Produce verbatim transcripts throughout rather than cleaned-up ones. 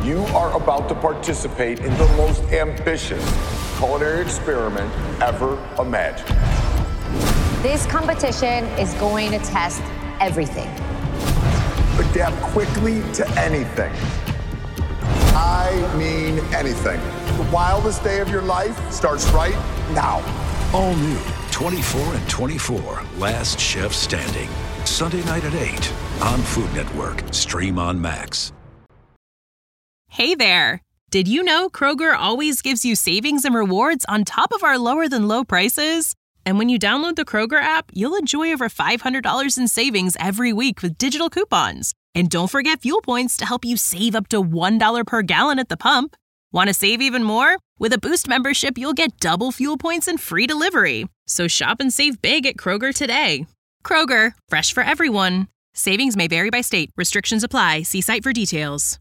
You are about to participate in the most ambitious culinary experiment ever imagined. This competition is going to test everything. Adapt quickly to anything. I mean anything. The wildest day of your life starts right now. All new twenty-four and twenty-four, Last Chef Standing. Sunday night at eight on Food Network. Stream on Max. Hey there. Did you know Kroger always gives you savings and rewards on top of our lower than low prices? And when you download the Kroger app, you'll enjoy over five hundred dollars in savings every week with digital coupons. And don't forget fuel points to help you save up to one dollar per gallon at the pump. Want to save even more? With a Boost membership, you'll get double fuel points and free delivery. So shop and save big at Kroger today. Kroger, fresh for everyone. Savings may vary by state. Restrictions apply. See site for details.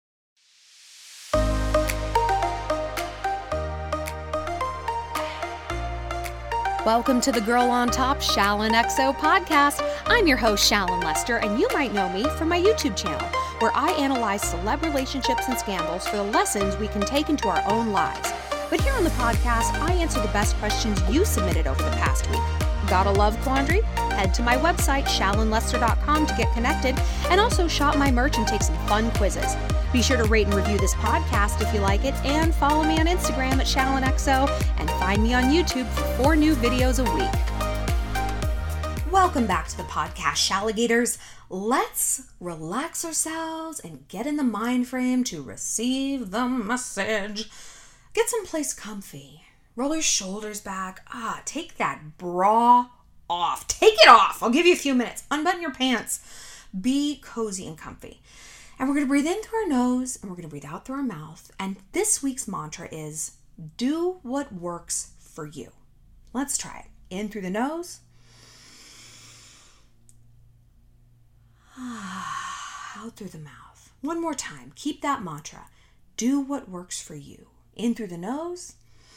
Welcome to the Girl on Top Shallon X O podcast. I'm your host, Shallon Lester, and you might know me from my YouTube channel, where I analyze celeb relationships and scandals for the lessons we can take into our own lives. But here on the podcast, I answer the best questions you submitted over the past week. Got a love quandary? Head to my website, shallon lester dot com, to get connected, and also shop my merch and take some fun quizzes. Be sure to rate and review this podcast if you like it, and follow me on Instagram at Shallon X O, and find me on YouTube for four new videos a week. Welcome back to the podcast, Shalligators. Let's relax ourselves and get in the mind frame to receive the message. Get someplace comfy. Roll your shoulders back. Ah, take that bra off. Take it off. I'll give you a few minutes. Unbutton your pants. Be cozy and comfy. And we're going to breathe in through our nose and we're going to breathe out through our mouth. And this week's mantra is, do what works for you. Let's try it. In through the nose. Out through the mouth. One more time. Keep that mantra. Do what works for you. In through the nose.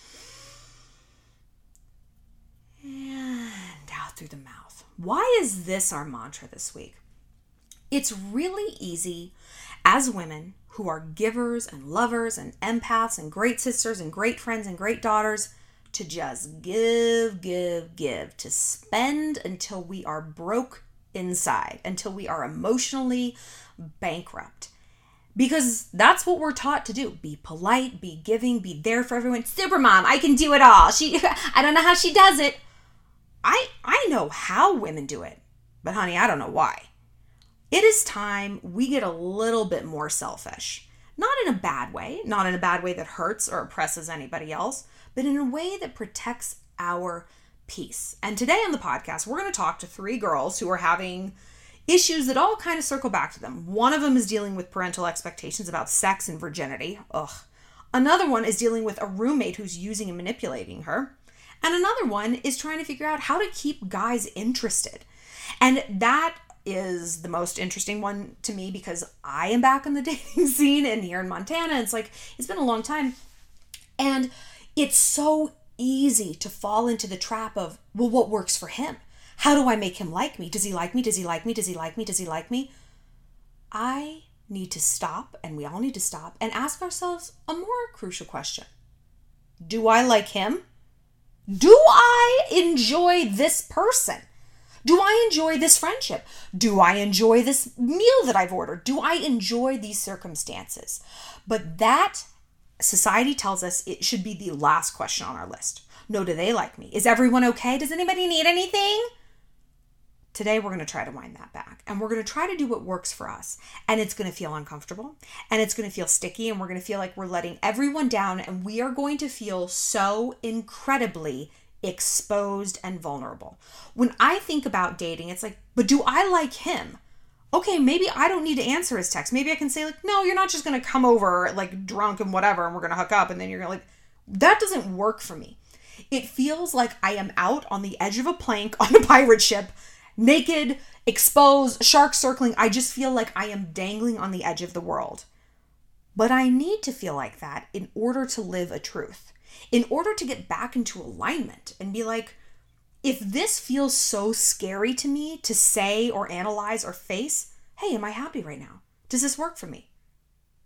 And out through the mouth. Why is this our mantra this week? It's really easy as women who are givers and lovers and empaths and great sisters and great friends and great daughters to just give, give, give, to spend until we are broke inside, until we are emotionally bankrupt. Because that's what we're taught to do. Be polite, be giving, be there for everyone. Supermom, I can do it all. She, I don't know how she does it. I, I know how women do it, but honey, I don't know why. It is time we get a little bit more selfish. Not in a bad way, not in a bad way that hurts or oppresses anybody else, but in a way that protects our peace. And today on the podcast, we're going to talk to three girls who are having issues that all kind of circle back to them. One of them is dealing with parental expectations about sex and virginity. Ugh. Another one is dealing with a roommate who's using and manipulating her. And another one is trying to figure out how to keep guys interested. And that is the most interesting one to me because I am back on the dating scene and here in Montana. It's like, it's been a long time. And it's so easy to fall into the trap of, well, what works for him? How do I make him like me? Does he like me? Does he like me? Does he like me? Does he like me? I need to stop, and we all need to stop, and ask ourselves a more crucial question. Do I like him? Do I enjoy this person? Do I enjoy this friendship? Do I enjoy this meal that I've ordered? Do I enjoy these circumstances? But that, society tells us, it should be the last question on our list. No, do they like me? Is everyone okay? Does anybody need anything? Today, we're going to try to wind that back. And we're going to try to do what works for us. And it's going to feel uncomfortable. And it's going to feel sticky. And we're going to feel like we're letting everyone down. And we are going to feel so incredibly exposed and vulnerable. When I think about dating, it's like, but do I like him? Okay, maybe I don't need to answer his text. Maybe I can say like, no, you're not just going to come over like drunk and whatever, and we're going to hook up. And then you're going to like, that doesn't work for me. It feels like I am out on the edge of a plank on a pirate ship, naked, exposed, sharks circling. I just feel like I am dangling on the edge of the world. But I need to feel like that in order to live a truth. In order to get back into alignment and be like, if this feels so scary to me to say or analyze or face, hey, am I happy right now? Does this work for me?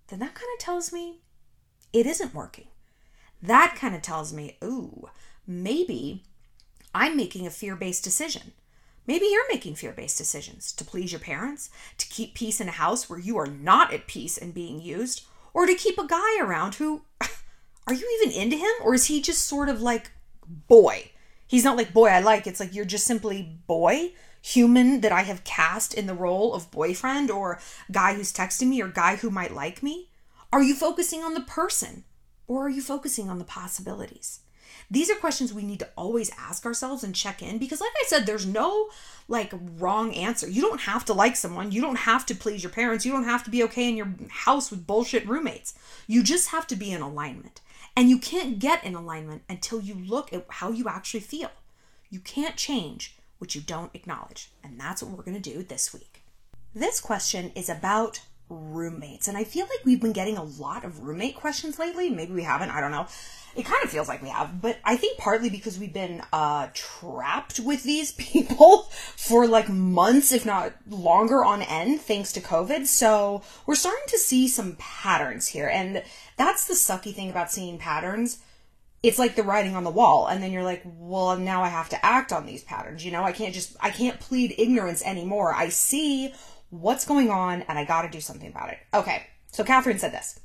then that kind of tells me it isn't working. That kind of tells me, ooh, maybe I'm making a fear-based decision. Maybe you're making fear-based decisions to please your parents, to keep peace in a house where you are not at peace and being used, or to keep a guy around who, are you even into him? Or is he just sort of like boy? He's not like boy I like. It's like you're just simply boy, human that I have cast in the role of boyfriend or guy who's texting me or guy who might like me. Are you focusing on the person or are you focusing on the possibilities? These are questions we need to always ask ourselves and check in because like I said, there's no like wrong answer. You don't have to like someone. You don't have to please your parents. You don't have to be okay in your house with bullshit roommates. You just have to be in alignment. And you can't get in alignment until you look at how you actually feel. You can't change what you don't acknowledge. And that's what we're going to do this week. This question is about roommates. And I feel like we've been getting a lot of roommate questions lately. Maybe we haven't. I don't know. It kind of feels like we have, but I think partly because we've been uh, trapped with these people for like months, if not longer on end, thanks to COVID. So we're starting to see some patterns here. And that's the sucky thing about seeing patterns. It's like the writing on the wall. And then you're like, well, now I have to act on these patterns. You know, I can't just, I can't plead ignorance anymore. I see what's going on and I got to do something about it. Okay. So Catherine said this.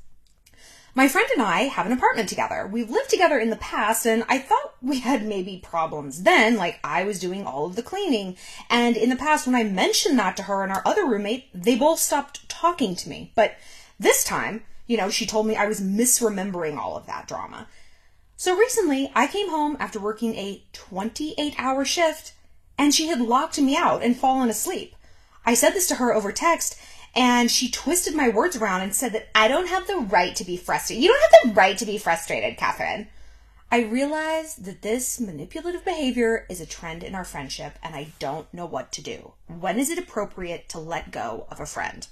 My friend and I have an apartment together. We've lived together in the past and I thought we had maybe problems then, like I was doing all of the cleaning. And in the past, when I mentioned that to her and our other roommate, they both stopped talking to me. But this time, you know, she told me I was misremembering all of that drama. So recently I came home after working a twenty-eight hour shift and she had locked me out and fallen asleep. I said this to her over text and she twisted my words around and said that I don't have the right to be frustrated. You don't have the right to be frustrated, Catherine. I realized that this manipulative behavior is a trend in our friendship and I don't know what to do. When is it appropriate to let go of a friend?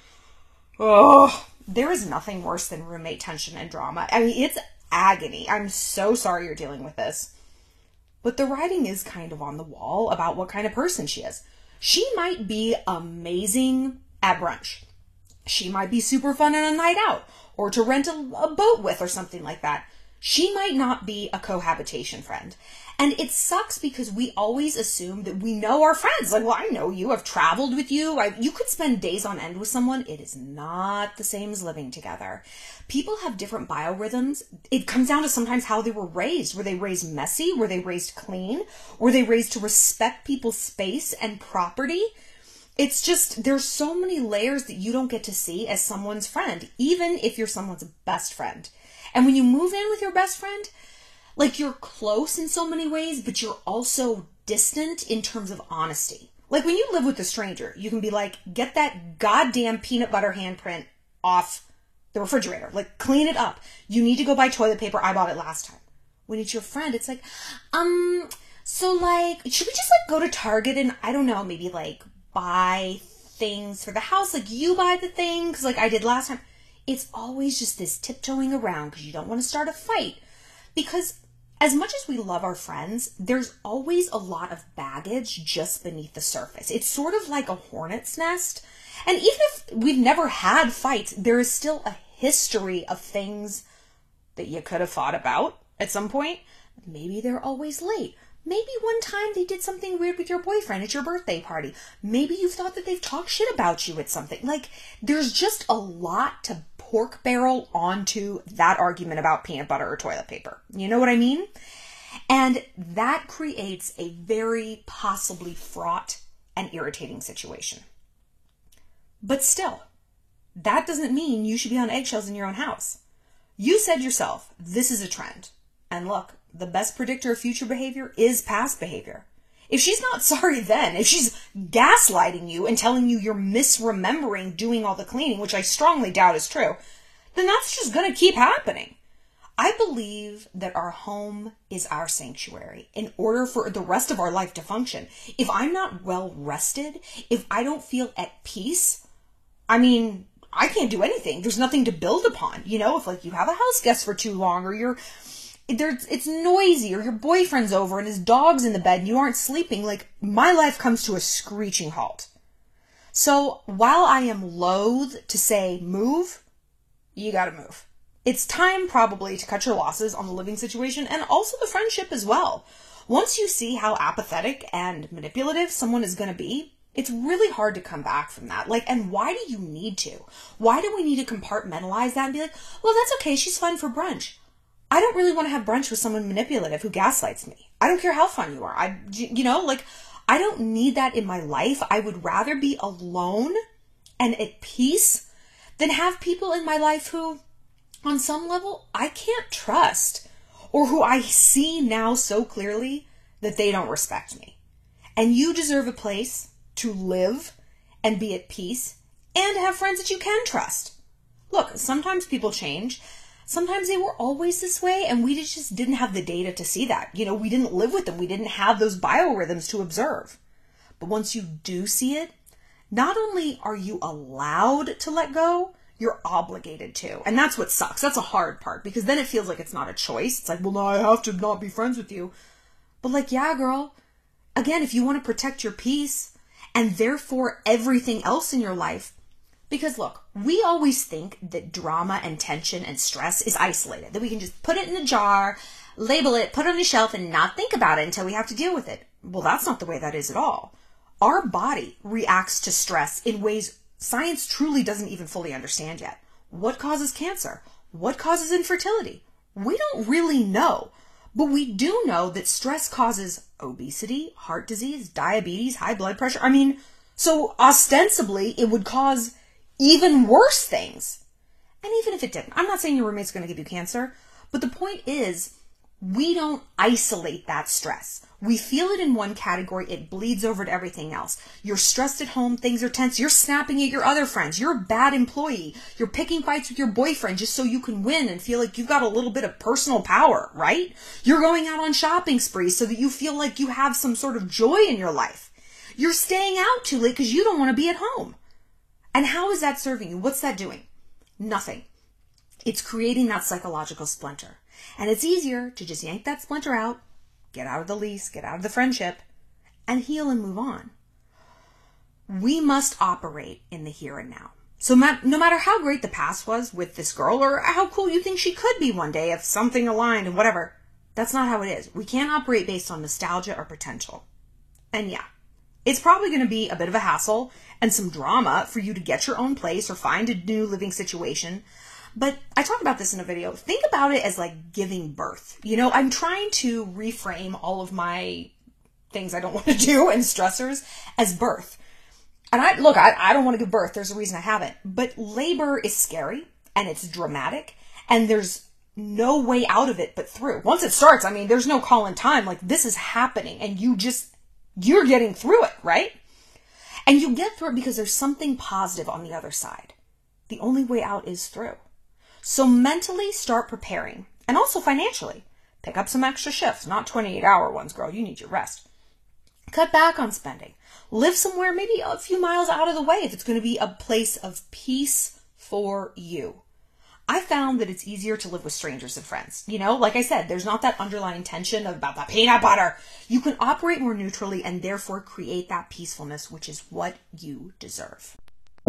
Oh, there is nothing worse than roommate tension and drama. I mean, it's agony. I'm so sorry you're dealing with this. But the writing is kind of on the wall about what kind of person she is. She might be amazing at brunch. She might be super fun on a night out or to rent a, a boat with or something like that. She might not be a cohabitation friend. And it sucks because we always assume that we know our friends. Like, well, I know you. I've traveled with you. I, you could spend days on end with someone. It is not the same as living together. People have different biorhythms. It comes down to sometimes how they were raised. Were they raised messy? Were they raised clean? Were they raised to respect people's space and property? It's just, there's so many layers that you don't get to see as someone's friend, even if you're someone's best friend. And when you move in with your best friend, like you're close in so many ways, but you're also distant in terms of honesty. Like when you live with a stranger, you can be like, get that goddamn peanut butter handprint off the refrigerator. Like clean it up. You need to go buy toilet paper. I bought it last time. When it's your friend, it's like, um, so like, should we just like go to Target and I don't know, maybe like buy things for the house? Like you buy the things like I did last time. It's always just this tiptoeing around because you don't want to start a fight. Because as much as we love our friends, there's always a lot of baggage just beneath the surface. It's sort of like a hornet's nest. And even if we've never had fights, there is still a history of things that you could have fought about at some point. Maybe they're always late. Maybe one time they did something weird with your boyfriend at your birthday party. Maybe you've thought that they've talked shit about you at something. Like, there's just a lot to pork barrel onto that argument about peanut butter or toilet paper. You know what I mean? And that creates a very possibly fraught and irritating situation. But still, that doesn't mean you should be on eggshells in your own house. You said yourself, this is a trend. And look, the best predictor of future behavior is past behavior. If she's not sorry then, if she's gaslighting you and telling you you're misremembering doing all the cleaning, which I strongly doubt is true, then that's just going to keep happening. I believe that our home is our sanctuary in order for the rest of our life to function. If I'm not well rested, if I don't feel at peace, I mean, I can't do anything. There's nothing to build upon. You know, if like you have a house guest for too long or you're There's, it's noisy or your boyfriend's over and his dog's in the bed and you aren't sleeping, like my life comes to a screeching halt. So while I am loath to say move, you gotta move. It's time probably to cut your losses on the living situation and also the friendship as well. Once you see how apathetic and manipulative someone is gonna be, it's really hard to come back from that. Like, and why do you need to? Why do we need to compartmentalize that and be like, well, that's okay, she's fun for brunch. I don't really want to have brunch with someone manipulative who gaslights me. I don't care how fun you are. I, you know, like, I don't need that in my life. I would rather be alone and at peace than have people in my life who, on some level, I can't trust, or who I see now so clearly that they don't respect me. And you deserve a place to live and be at peace and have friends that you can trust. Look, sometimes people change. Sometimes they were always this way and we just didn't have the data to see that. You know, we didn't live with them. We didn't have those biorhythms to observe. But once you do see it, not only are you allowed to let go, you're obligated to. And that's what sucks. That's a hard part, because then it feels like it's not a choice. It's like, well, no, I have to not be friends with you. But like, yeah, girl, again, if you want to protect your peace and therefore everything else in your life, because look, we always think that drama and tension and stress is isolated, that we can just put it in a jar, label it, put it on a shelf, and not think about it until we have to deal with it. Well, that's not the way that is at all. Our body reacts to stress in ways science truly doesn't even fully understand yet. What causes cancer? What causes infertility? We don't really know, but we do know that stress causes obesity, heart disease, diabetes, high blood pressure. I mean, so ostensibly it would cause even worse things. And even if it didn't, I'm not saying your roommate's going to give you cancer, but the point is, we don't isolate that stress. We feel it in one category, it bleeds over to everything else. You're stressed at home, things are tense, you're snapping at your other friends, you're a bad employee, you're picking fights with your boyfriend just so you can win and feel like you've got a little bit of personal power, right? You're going out on shopping sprees so that you feel like you have some sort of joy in your life. You're staying out too late because you don't want to be at home. And how is that serving you? What's that doing? Nothing. It's creating that psychological splinter. And it's easier to just yank that splinter out, get out of the lease, get out of the friendship, and heal and move on. We must operate in the here and now. So ma- no matter how great the past was with this girl, or how cool you think she could be one day if something aligned and whatever, that's not how it is. We can't operate based on nostalgia or potential. And yeah, it's probably going to be a bit of a hassle and some drama for you to get your own place or find a new living situation. But I talked about this in a video. Think about it as like giving birth. You know, I'm trying to reframe all of my things I don't want to do and stressors as birth. And I look, I, I don't want to give birth. There's a reason I haven't. But labor is scary and it's dramatic and there's no way out of it but through. Once it starts, I mean, there's no call in time. Like, this is happening and you just, you're getting through it, right? And you get through it because there's something positive on the other side. The only way out is through. So mentally start preparing, and also financially. Pick up some extra shifts, not twenty-eight hour ones, girl. You need your rest. Cut back on spending. Live somewhere maybe a few miles out of the way if it's going to be a place of peace for you. I found that it's easier to live with strangers than friends. You know, like I said, there's not that underlying tension about the peanut butter. You can operate more neutrally and therefore create that peacefulness, which is what you deserve.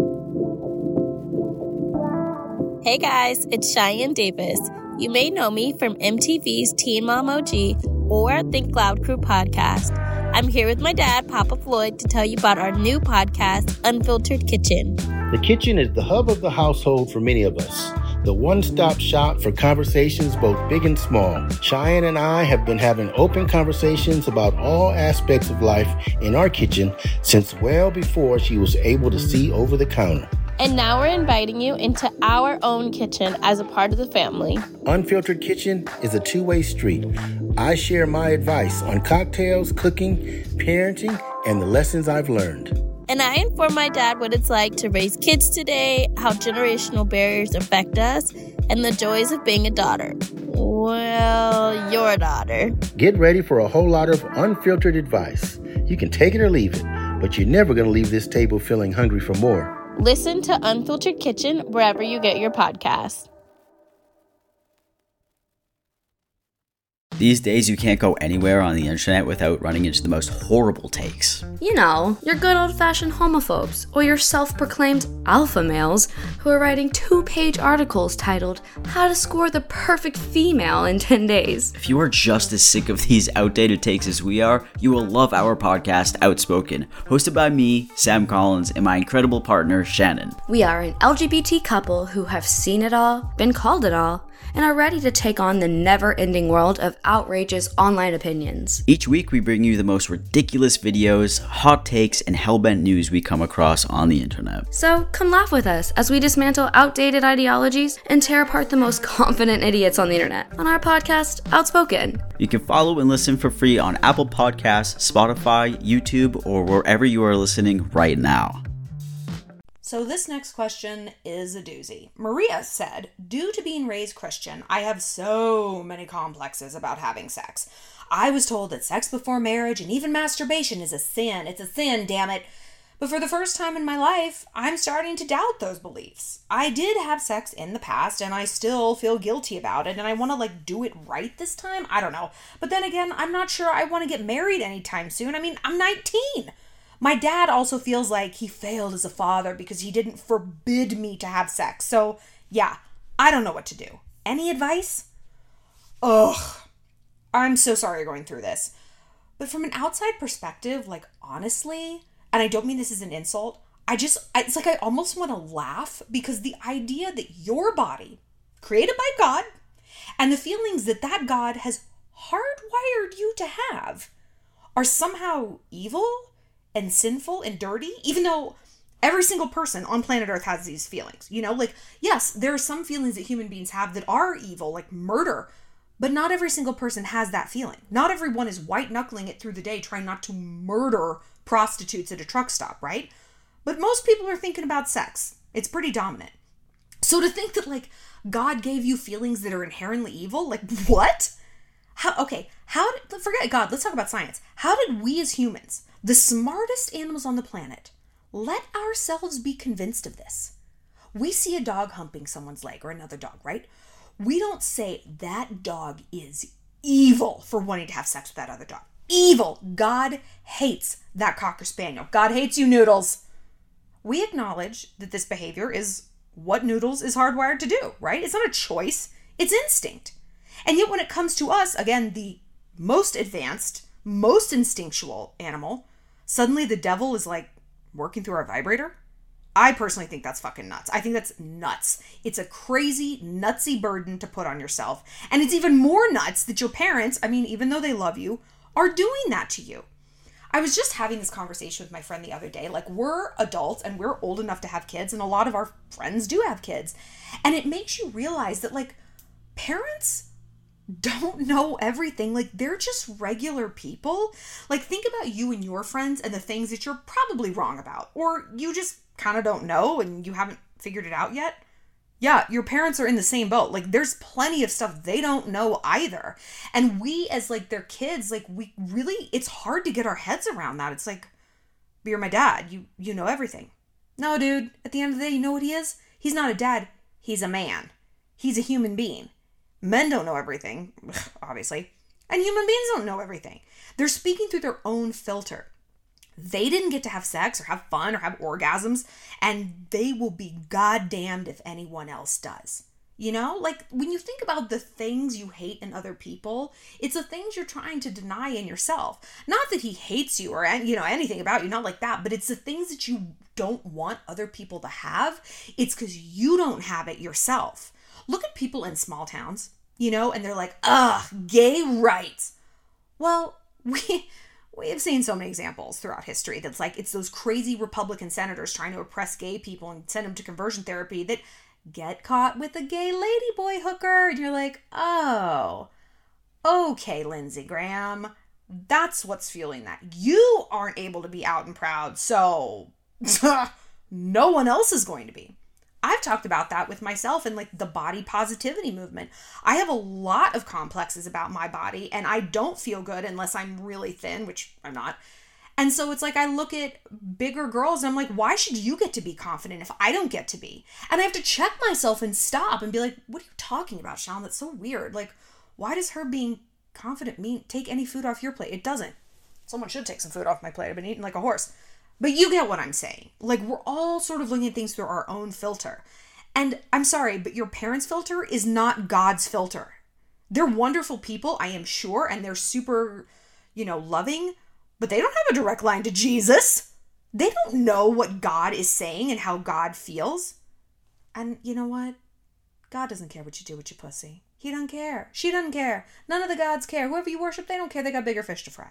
Hey guys, it's Cheyenne Davis. You may know me from M T V's Teen Mom O G or Think Loud Crew podcast. I'm here with my dad, Papa Floyd, to tell you about our new podcast, Unfiltered Kitchen. The kitchen is the hub of the household for many of us. The one-stop shop for conversations both big and small. Cheyenne and I have been having open conversations about all aspects of life in our kitchen since well before she was able to see over the counter. And now we're inviting you into our own kitchen as a part of the family. Unfiltered Kitchen is a two-way street. I share my advice on cocktails, cooking, parenting, and the lessons I've learned. And I inform my dad what it's like to raise kids today, how generational barriers affect us, and the joys of being a daughter. Well, your daughter. Get ready for a whole lot of unfiltered advice. You can take it or leave it, but you're never going to leave this table feeling hungry for more. Listen to Unfiltered Kitchen wherever you get your podcasts. These days, you can't go anywhere on the internet without running into the most horrible takes. You know, your good old-fashioned homophobes, or your self-proclaimed alpha males who are writing two-page articles titled, How to Score the Perfect Female in ten days. If you are just as sick of these outdated takes as we are, you will love our podcast, Outspoken, hosted by me, Sam Collins, and my incredible partner, Shannon. We are an L G B T couple who have seen it all, been called it all, and are ready to take on the never-ending world of outrageous online opinions. Each week, we bring you the most ridiculous videos, hot takes, and hellbent news we come across on the internet. So come laugh with us as we dismantle outdated ideologies and tear apart the most confident idiots on the internet on our podcast, Outspoken. You can follow and listen for free on Apple Podcasts, Spotify, YouTube, or wherever you are listening right now. So this next question is a doozy. Maria said, due to being raised Christian, I have so many complexes about having sex. I was told that sex before marriage and even masturbation is a sin. It's a sin, damn it. But for the first time in my life, I'm starting to doubt those beliefs. I did have sex in the past and I still feel guilty about it and I want to like do it right this time. I don't know. But then again, I'm not sure I want to get married anytime soon. I mean, I'm nineteen. My dad also feels like he failed as a father because he didn't forbid me to have sex. So, yeah, I don't know what to do. Any advice? Ugh. I'm so sorry you're going through this. But from an outside perspective, like, honestly, and I don't mean this as an insult, I just, it's like I almost want to laugh because the idea that your body, created by God, and the feelings that that God has hardwired you to have are somehow evil and sinful and dirty, even though every single person on planet Earth has these feelings, you know, like, yes, there are some feelings that human beings have that are evil, like murder, but not every single person has that feeling. Not everyone is white knuckling it through the day, trying not to murder prostitutes at a truck stop, right? But most people are thinking about sex. It's pretty dominant. So to think that like God gave you feelings that are inherently evil, like what? How, okay, how did, forget God, let's talk about science. How did we as humans, the smartest animals on the planet, let ourselves be convinced of this? We see a dog humping someone's leg or another dog, right? We don't say that dog is evil for wanting to have sex with that other dog. Evil. God hates that Cocker Spaniel. God hates you, Noodles. We acknowledge that this behavior is what Noodles is hardwired to do, right? It's not a choice. It's instinct. And yet when it comes to us, again, the most advanced, most instinctual animal, suddenly the devil is like working through our vibrator. I personally think that's fucking nuts. I think that's nuts. It's a crazy, nutsy burden to put on yourself. And it's even more nuts that your parents, I mean, even though they love you, are doing that to you. I was just having this conversation with my friend the other day. Like, we're adults and we're old enough to have kids, and a lot of our friends do have kids. And it makes you realize that, like, parents don't know everything. Like, they're just regular people. Like, think about you and your friends and the things that you're probably wrong about, or you just kind of don't know and you haven't figured it out yet. Yeah, your parents are in the same boat. Like, there's plenty of stuff they don't know either. And we, as like their kids, like, we really, it's hard to get our heads around that. It's like, but you're my dad. You, you know everything. No, dude, at the end of the day, you know what he is? He's not a dad. He's a man. He's a human being. Men don't know everything, obviously. And human beings don't know everything. They're speaking through their own filter. They didn't get to have sex or have fun or have orgasms, and they will be goddamned if anyone else does. You know, like when you think about the things you hate in other people, it's the things you're trying to deny in yourself. Not that he hates you or, you know, anything about you, not like that, but it's the things that you don't want other people to have. It's because you don't have it yourself. Look at people in small towns, you know, and they're like, ugh, gay rights. Well, we... We have seen so many examples throughout history that's like, it's those crazy Republican senators trying to oppress gay people and send them to conversion therapy that get caught with a gay ladyboy hooker. And you're like, oh, okay, Lindsey Graham, that's what's fueling that. You aren't able to be out and proud, so no one else is going to be. I've talked about that with myself and like the body positivity movement. I have a lot of complexes about my body and I don't feel good unless I'm really thin, which I'm not. And so it's like I look at bigger girls and I'm like, why should you get to be confident if I don't get to be? And I have to check myself and stop and be like, what are you talking about, Sean? That's so weird. Like, why does her being confident mean take any food off your plate? It doesn't. Someone should take some food off my plate. I've been eating like a horse. But you get what I'm saying. Like, we're all sort of looking at things through our own filter. And I'm sorry, but your parents' filter is not God's filter. They're wonderful people, I am sure, and they're super, you know, loving, but they don't have a direct line to Jesus. They don't know what God is saying and how God feels. And you know what? God doesn't care what you do with your pussy. He doesn't care. She doesn't care. None of the gods care. Whoever you worship, they don't care. They got bigger fish to fry.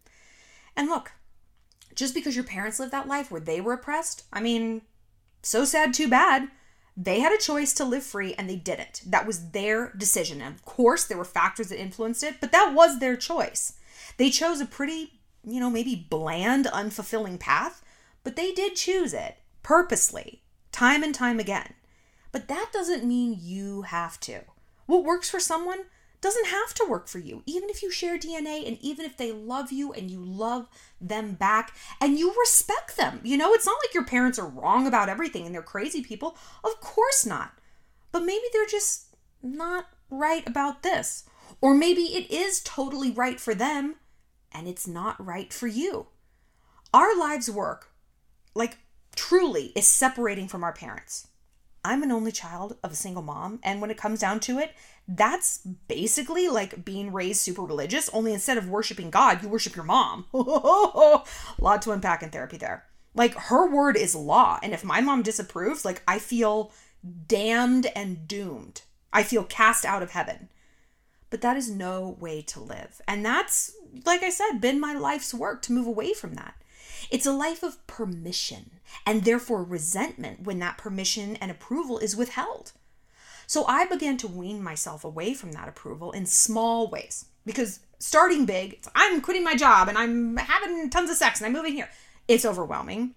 And look, just because your parents lived that life where they were oppressed, I mean, so sad, too bad. They had a choice to live free and they didn't. That was their decision. And of course, there were factors that influenced it, but that was their choice. They chose a pretty, you know, maybe bland, unfulfilling path, but they did choose it purposely, time and time again. But that doesn't mean you have to. What works for someone doesn't have to work for you, even if you share D N A and even if they love you and you love them back and you respect them. You know, it's not like your parents are wrong about everything and they're crazy people. Of course not. But maybe they're just not right about this. Or maybe it is totally right for them and it's not right for you. Our lives' work, like truly, is separating from our parents. I'm an only child of a single mom, and when it comes down to it, that's basically like being raised super religious, only instead of worshiping God, you worship your mom. A lot to unpack in therapy there. Like, her word is law, and if my mom disapproves, like, I feel damned and doomed. I feel cast out of heaven. But that is no way to live. And that's, like I said, been my life's work to move away from that. It's a life of permission and therefore resentment when that permission and approval is withheld. So I began to wean myself away from that approval in small ways, because starting big, it's, I'm quitting my job and I'm having tons of sex and I'm moving here. It's overwhelming.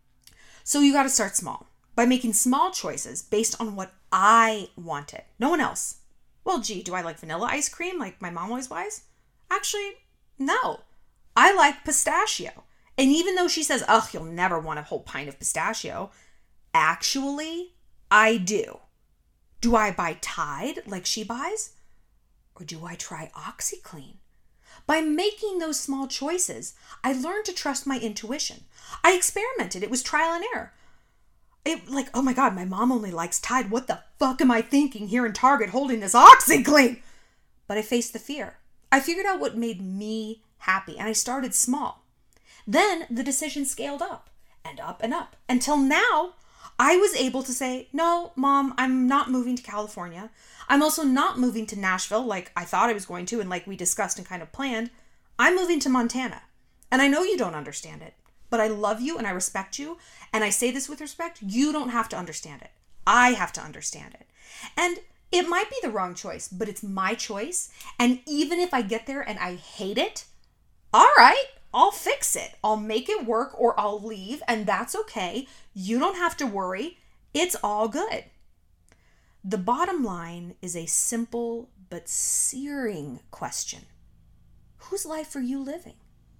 So you got to start small by making small choices based on what I wanted. No one else. Well, gee, do I like vanilla ice cream like my mom always buys? Actually, no. I like pistachio. And even though she says, ugh, you'll never want a whole pint of pistachio, actually, I do. Do I buy Tide like she buys? Or do I try OxyClean? By making those small choices, I learned to trust my intuition. I experimented. It was trial and error. It like, oh my God, my mom only likes Tide. What the fuck am I thinking here in Target holding this OxyClean? But I faced the fear. I figured out what made me happy, and I started small. Then the decision scaled up and up and up until now I was able to say, no, Mom, I'm not moving to California. I'm also not moving to Nashville like I thought I was going to and like we discussed and kind of planned. I'm moving to Montana. And I know you don't understand it, but I love you and I respect you. And I say this with respect. You don't have to understand it. I have to understand it. And it might be the wrong choice, but it's my choice. And even if I get there and I hate it, all right, I'll fix it. I'll make it work or I'll leave, and that's okay. You don't have to worry. It's all good. The bottom line is a simple but searing question. Whose life are you living?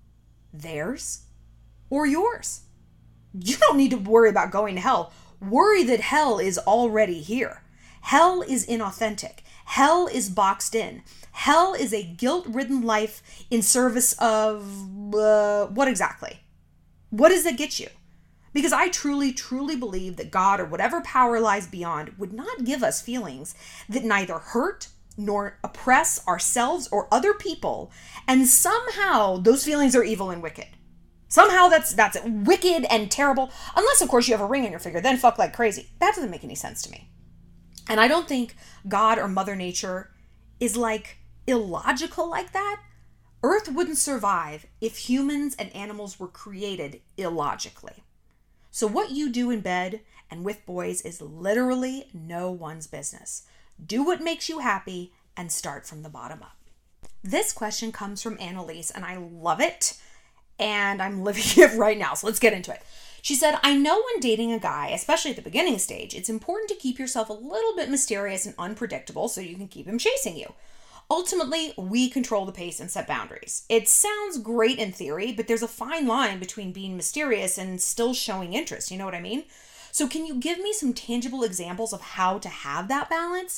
Theirs or yours? You don't need to worry about going to hell. Worry that hell is already here. Hell is inauthentic. Hell is boxed in. Hell is a guilt-ridden life in service of, uh, what exactly? What does that get you? Because I truly, truly believe that God or whatever power lies beyond would not give us feelings that neither hurt nor oppress ourselves or other people, and somehow those feelings are evil and wicked. Somehow that's that's wicked and terrible, unless of course you have a ring in your finger, then fuck like crazy. That doesn't make any sense to me. And I don't think God or Mother Nature is like illogical like that. Earth wouldn't survive if humans and animals were created illogically. So what you do in bed and with boys is literally no one's business. Do what makes you happy and start from the bottom up. This question comes from Annalise and I love it. And I'm living it right now. So let's get into it. She said, I know when dating a guy, especially at the beginning stage, it's important to keep yourself a little bit mysterious and unpredictable so you can keep him chasing you. Ultimately, we control the pace and set boundaries. It sounds great in theory, but there's a fine line between being mysterious and still showing interest. You know what I mean? So can you give me some tangible examples of how to have that balance?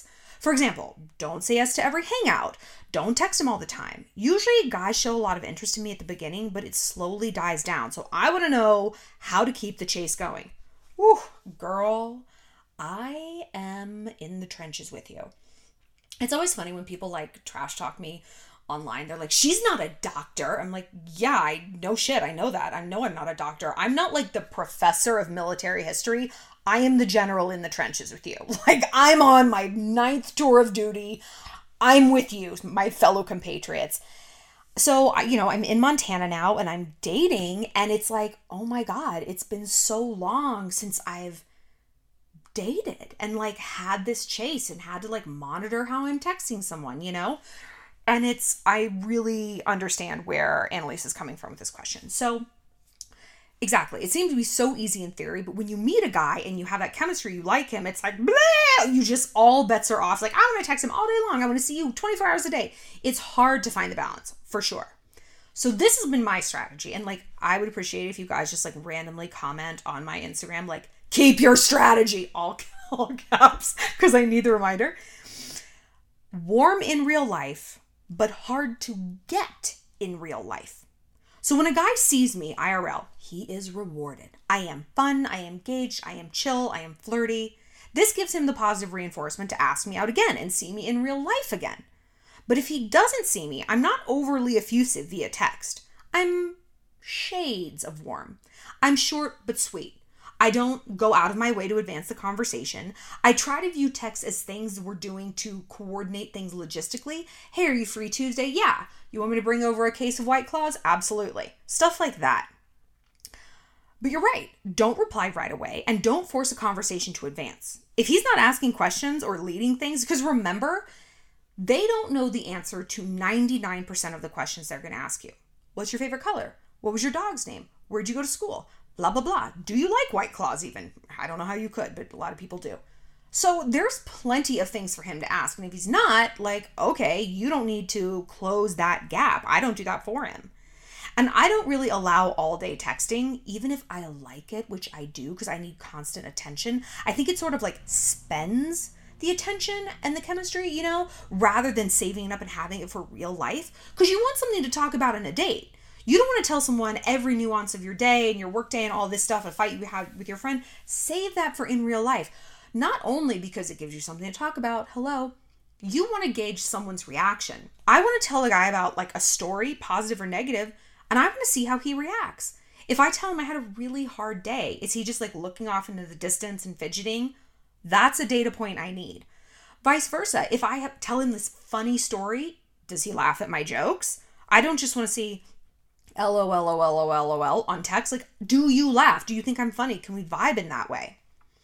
For example, don't say yes to every hangout. Don't text him all the time. Usually guys show a lot of interest in me at the beginning, but it slowly dies down. So I want to know how to keep the chase going. Woo, girl, I am in the trenches with you. It's always funny when people like trash talk me online. They're like, she's not a doctor. I'm like, yeah, I know shit. I know that. I know I'm not a doctor. I'm not like the professor of military history. I am the general in the trenches with you. Like, I'm on my ninth tour of duty. I'm with you, my fellow compatriots. So, you know, I'm in Montana now and I'm dating, and it's like, oh my God, it's been so long since I've dated and like had this chase and had to like monitor how I'm texting someone, you know? And it's, I really understand where Annalise is coming from with this question. So exactly. It seems to be so easy in theory, but when you meet a guy and you have that chemistry, you like him, it's like, blah, you just, all bets are off. Like, I want to text him all day long. I want to see you twenty-four hours a day. It's hard to find the balance, for sure. So this has been my strategy. And like, I would appreciate it if you guys just like randomly comment on my Instagram, like, keep your strategy, all, all caps, because I need the reminder. Warm in real life, but hard to get in real life. So when a guy sees me I R L, he is rewarded. I am fun, I am engaged, I am chill, I am flirty. This gives him the positive reinforcement to ask me out again and see me in real life again. But if he doesn't see me, I'm not overly effusive via text. I'm shades of warm. I'm short but sweet. I don't go out of my way to advance the conversation. I try to view text as things we're doing to coordinate things logistically. Hey, are you free Tuesday? Yeah. You want me to bring over a case of White Claws? Absolutely. Stuff like that. But you're right. Don't reply right away and don't force a conversation to advance. If he's not asking questions or leading things, because remember, they don't know the answer to ninety-nine percent of the questions they're going to ask you. What's your favorite color? What was your dog's name? Where'd you go to school? Blah, blah, blah. Do you like White Claws even? I don't know how you could, but a lot of people do. So there's plenty of things for him to ask. And if he's not, like, okay, you don't need to close that gap. I don't do that for him. And I don't really allow all day texting, even if I like it, which I do because I need constant attention. I think it sort of like spends the attention and the chemistry, you know, rather than saving it up and having it for real life. Because you want something to talk about in a date. You don't want to tell someone every nuance of your day and your work day and all this stuff, a fight you have with your friend. Save that for in real life. Not only because it gives you something to talk about, hello, you want to gauge someone's reaction. I want to tell a guy about like a story, positive or negative, and I want to see how he reacts. If I tell him I had a really hard day, is he just like looking off into the distance and fidgeting? That's a data point I need. Vice versa. If I have, tell him this funny story, does he laugh at my jokes? I don't just want to see LOL, LOL, LOL, LOL on text. Like, do you laugh? Do you think I'm funny? Can we vibe in that way?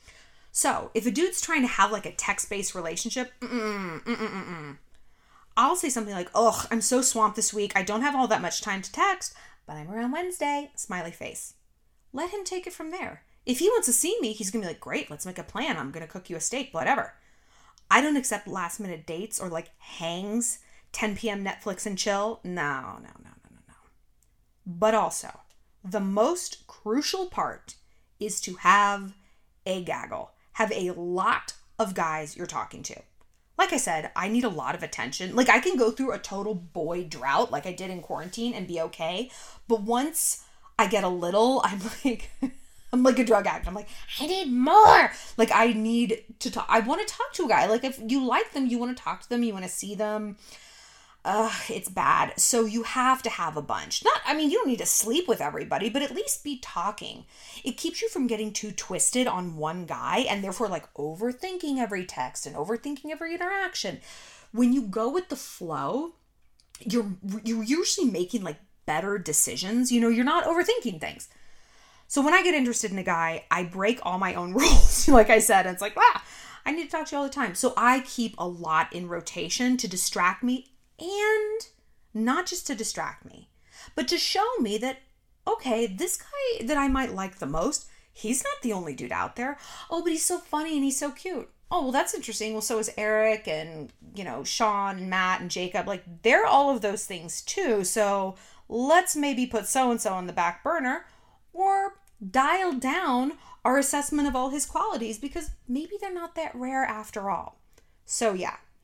So if a dude's trying to have like a text-based relationship, mm-mm, mm-mm, mm-mm. I'll say something like, ugh, I'm so swamped this week. I don't have all that much time to text, but I'm around Wednesday. Smiley face. Let him take it from there. If he wants to see me, he's going to be like, great, let's make a plan. I'm going to cook you a steak, whatever. I don't accept last minute dates or like hangs, ten p.m. Netflix and chill. No, no, no, no, no, no. But also, the most crucial part is to have a gaggle. Have a lot of guys you're talking to. Like I said, I need a lot of attention. Like I can go through a total boy drought like I did in quarantine and be okay. But once I get a little, I'm like, I'm like a drug addict. I'm like, I need more. Like I need to talk. I want to talk to a guy. Like if you like them, you want to talk to them. You want to see them. Ugh, it's bad. So you have to have a bunch. Not, I mean, you don't need to sleep with everybody, but at least be talking. It keeps you from getting too twisted on one guy and therefore like overthinking every text and overthinking every interaction. When you go with the flow, you're you're usually making like better decisions. You know, you're not overthinking things. So when I get interested in a guy, I break all my own rules. Like I said, it's like, wow, I need to talk to you all the time. So I keep a lot in rotation to distract me. And not just to distract me, but to show me that, okay, this guy that I might like the most, he's not the only dude out there. Oh, but he's so funny and he's so cute. Oh, well, that's interesting. Well, so is Eric and, you know, Sean and Matt and Jacob. Like, they're all of those things too. So let's maybe put so-and-so on the back burner or dial down our assessment of all his qualities because maybe they're not that rare after all. So yeah,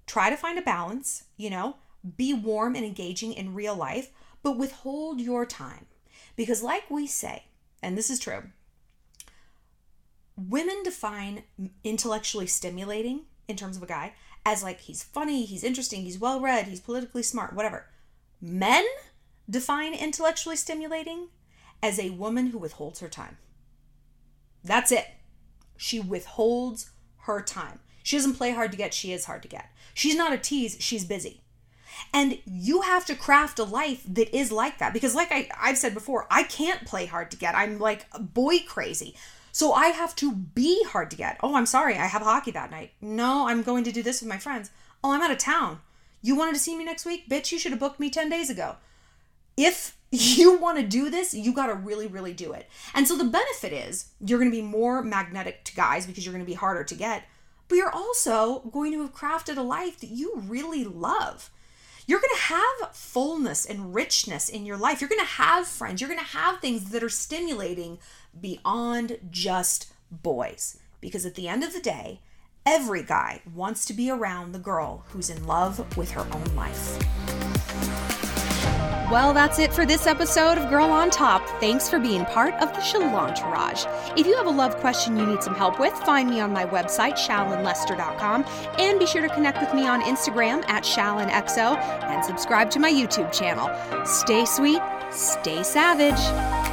try to find a balance, you know, be warm and engaging in real life, but withhold your time. Because like we say, and this is true, women define intellectually stimulating in terms of a guy as like he's funny, he's interesting, he's well-read, he's politically smart, whatever. Men define intellectually stimulating as a woman who withholds her time. That's it. She withholds her time. She doesn't play hard to get, she is hard to get. She's not a tease, she's busy. And you have to craft a life that is like that. Because like I, I've said before, I can't play hard to get. I'm like boy crazy. So I have to be hard to get. Oh, I'm sorry, I have hockey that night. No, I'm going to do this with my friends. Oh, I'm out of town. You wanted to see me next week? Bitch, you should have booked me ten days ago. If you want to do this, you got to really, really do it. And so the benefit is you're going to be more magnetic to guys because you're going to be harder to get. But you're also going to have crafted a life that you really love. You're going to have fullness and richness in your life. You're going to have friends. You're going to have things that are stimulating beyond just boys. Because at the end of the day, every guy wants to be around the girl who's in love with her own life. Well, that's it for this episode of Girl on Top. Thanks for being part of the Shalontourage. If you have a love question you need some help with, find me on my website, shalon lester dot com, and be sure to connect with me on Instagram at shalonxo and subscribe to my YouTube channel. Stay sweet, stay savage.